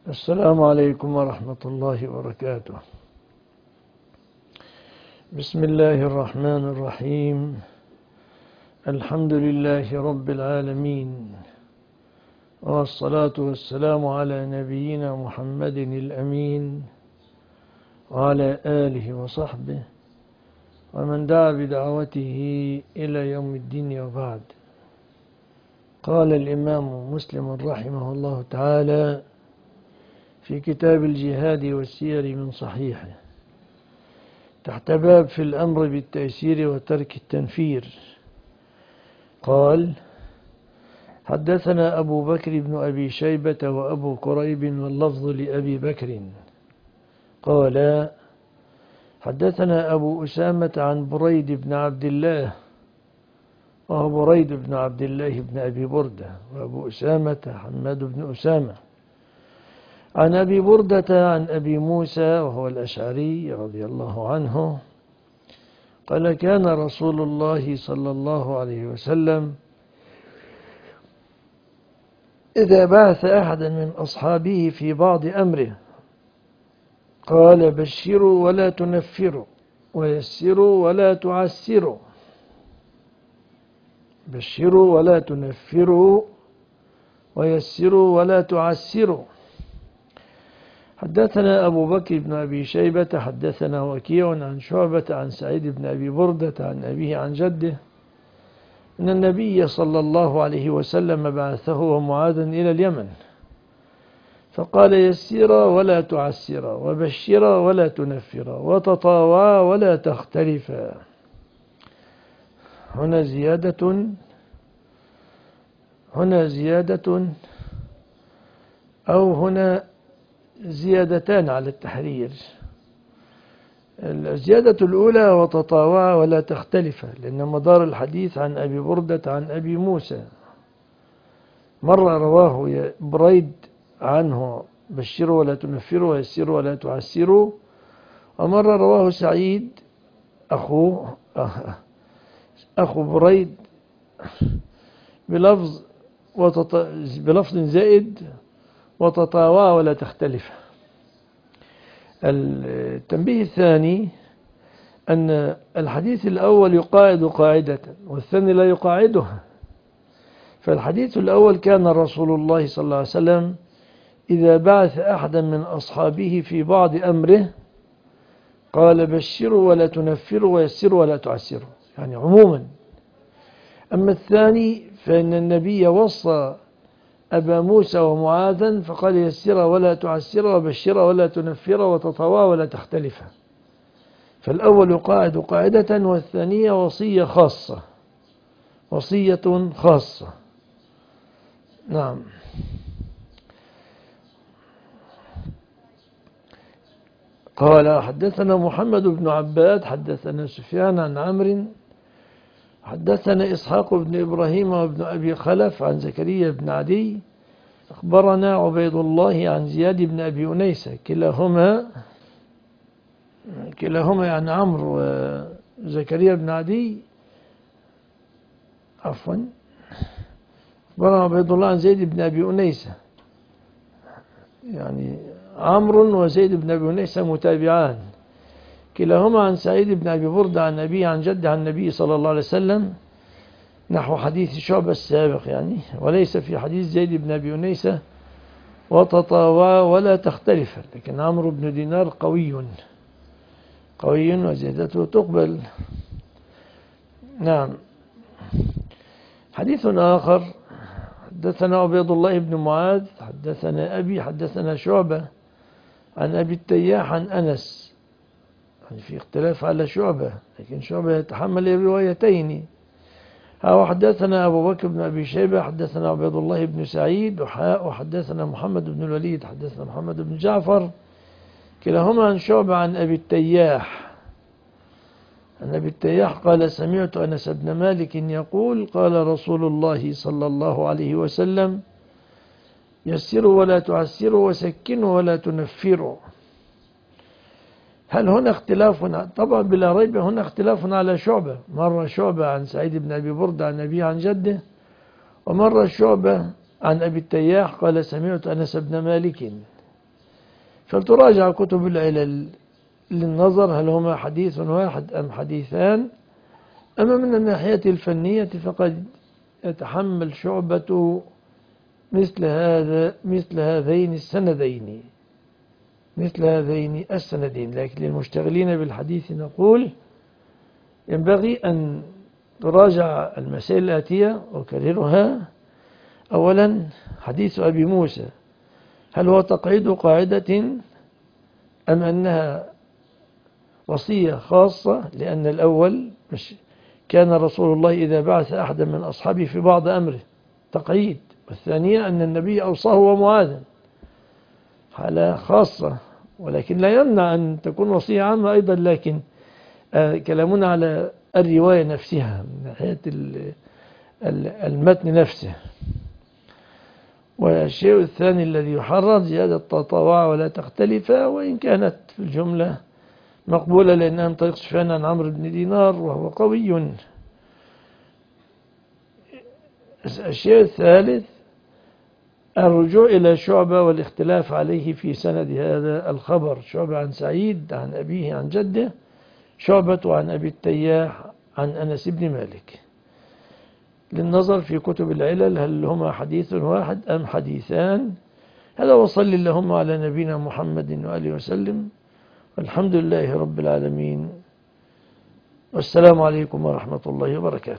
السلام عليكم ورحمة الله وبركاته. بسم الله الرحمن الرحيم. الحمد لله رب العالمين، والصلاة والسلام على نبينا محمد الأمين وعلى آله وصحبه ومن دعا بدعوته إلى يوم الدين، وبعد. قال الإمام مسلم رحمه الله تعالى في كتاب الجهاد والسير من صحيحه تحت باب في الأمر بالتيسير وترك التنفير، قال: حدثنا أبو بكر بن أبي شيبة وأبو كريب واللفظ لأبي بكر قال: حدثنا أبو أسامة عن بريد بن عبد الله، وهو بريد بن عبد الله بن أبي بردة، وأبو أسامة حماد بن أسامة، عن أبي بردة عن أبي موسى وهو الأشعري رضي الله عنه قال: كان رسول الله صلى الله عليه وسلم إذا بعث أحدا من أصحابه في بعض أمره قال: بشروا ولا تنفروا ويسروا ولا تعسروا. بشروا ولا تنفروا ويسروا ولا تعسروا. حدثنا أبو بكر بن أبي شيبة حدثنا وكيع عن شعبة عن سعيد بن أبي بردة عن أبيه عن جده أن النبي صلى الله عليه وسلم بعثه ومعاذا إلى اليمن فقال: يسرا ولا تعسرا وبشرا ولا تنفرا وتطاوعا ولا تختلفا. هنا زيادة أو هنا زيادتان على التحرير. الزيادة الأولى وتطاوعا ولا تختلفا، لأن مدار الحديث عن أبي بردة عن أبي موسى. مرة رواه بريد عنه: بشروا ولا تنفروا ويسروا ولا تعسروا، ومرة رواه سعيد أخو بريد بلفظ زائد: وتطاوعا ولا تختلفا. التنبيه الثاني أن الحديث الأول يقاعد قاعدة والثاني لا يقاعدها. فالحديث الأول: كان رسول الله صلى الله عليه وسلم إذا بعث أحدا من أصحابه في بعض أمره قال: بشروا ولا تنفروا ويسروا ولا تعسروا، يعني عموما. أما الثاني فإن النبي وصى أبا موسى ومعاذا فقال: يسرا ولا تعسرا وبشرا ولا تنفرا وتطوعا ولا تختلفا. فالأول يقاعد قاعدة، والثانية وصية خاصة. نعم. قال: حدثنا محمد بن عباد حدثنا سفيان عن عمرو حدثنا إسحاق بن إبراهيم وابن أبي خلف عن زكريا بن عدي أخبرنا عبيد الله عن زياد بن أبي أنيسة، كلاهما يعني عمرو وزكريا بن عدي، أخبرنا عبيد الله عن زيد بن أبي أنيسة، يعني عمرو وزيد بن أبي أنيسة متابعان، كلاهما عن سعيد بن أبي بردة عن أبيه عن جده عن النبي صلى الله عليه وسلم نحو حديث شعبة السابق يعني، وليس في حديث زيد بن أبي أنيسة وتطاوعا ولا تختلف، لكن عمرو بن دينار قوي وزيادته تقبل. نعم. حديث آخر: حدثنا عبيد الله بن معاذ حدثنا أبي حدثنا شعبة عن أبي التياح عن أنس، يعني في اختلاف على شعبة، لكن شعبة يتحمل الروايتين. وحدثنا أبو بكر بن أبي شيبة حدثنا عبيد الله بن سعيد وحدثنا محمد بن الوليد حدثنا محمد بن جعفر، كلاهما عن شعبة عن أبي التياح قال: سمعت أنس بن مالك يقول: قال رسول الله صلى الله عليه وسلم: يسروا ولا تعسروا وسكنوا ولا تنفروا. هل هنا اختلاف؟ طبعا بلا ريب هنا اختلاف على شعبة. مرة شعبة عن سعيد بن أبي بردة عن أبيه عن جده، ومرة شعبة عن أبي التياح قال: سمعت أنس بن مالك. فلتراجع كتب العلل للنظر هل هما حديث واحد أم حديثان. أما من الناحية الفنية فقد يتحمل شعبة مثل هذين السندين. لكن للمشتغلين بالحديث نقول ينبغي أن تراجع المسائل الآتية وكررها. أولا، حديث أبي موسى هل هو تقعيد قاعدة أم أنها وصية خاصة؟ لأن الأول كان رسول الله إذا بعث أحدا من أصحابه في بعض أمره تقعيد، والثانية أن النبي أوصاه ومعاذا حالة خاصة، ولكن لا يمنع أن تكون وصية عامة أيضا. لكن كلامنا على الرواية نفسها من ناحية المتن نفسه. والشيء الثاني الذي يحرر زيادة تطوع ولا تختلف، وإن كانت في الجملة مقبولة لأنها من طريق سفيان عن عمرو بن دينار وهو قوي. الشيء الثالث الرجوع إلى شعبة والاختلاف عليه في سند هذا الخبر. شعبة عن سعيد عن أبيه عن جده، شعبة عن أبي التياح عن أنس بن مالك. للنظر في كتب العلل هل هما حديث واحد أم حديثان. هذا وصل اللهم على نبينا محمد وآله وسلم، والحمد لله رب العالمين، والسلام عليكم ورحمة الله وبركاته.